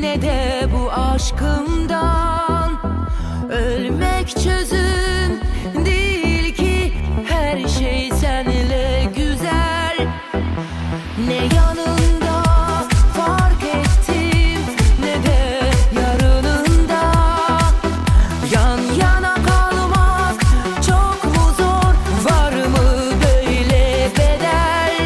ne de bu aşkımdan. Ölmek çözüm değil ki, her şey seninle güzel. Ne yanında fark ettim, ne de yarınında. Yan yana kalmak çok mu zor, var mı böyle bedel?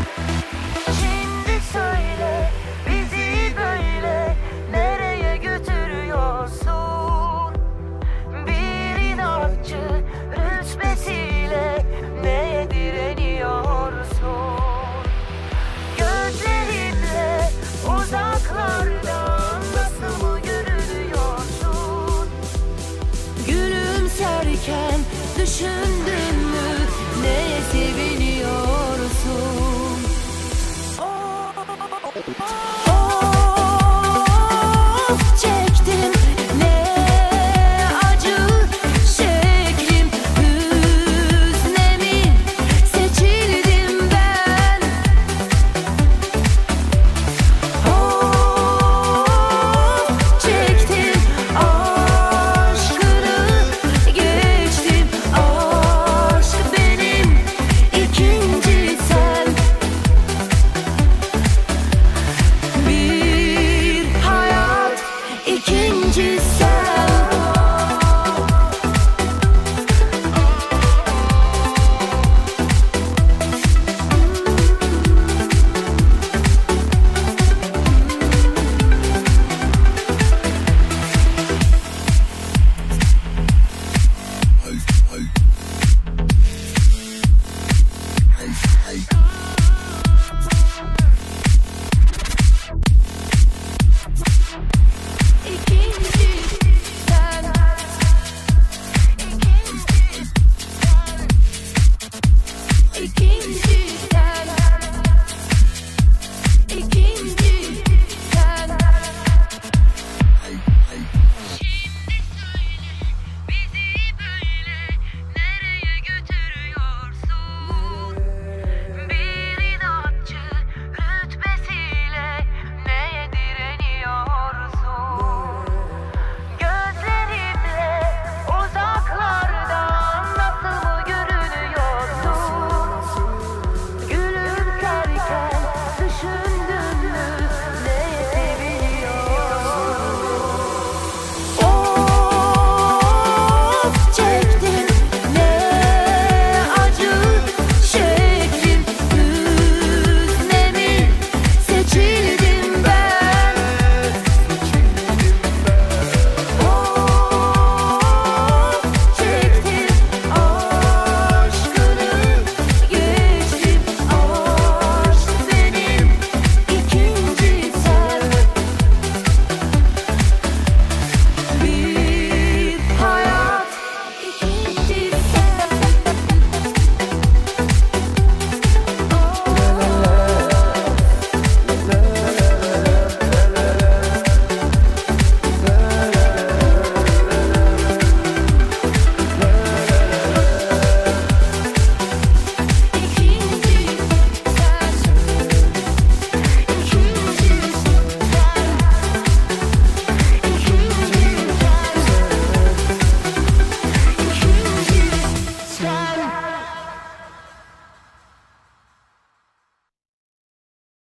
Şimdi söyle, bizi böyle nereye götürüyorsun? Bir inatçı rütbesiyle neye direniyorsun? Gözlerinle uzaklardan nasıl mı görünüyorsun? Gülümserken düşündün mü, neye seviniyorsun? Oh, oh, oh.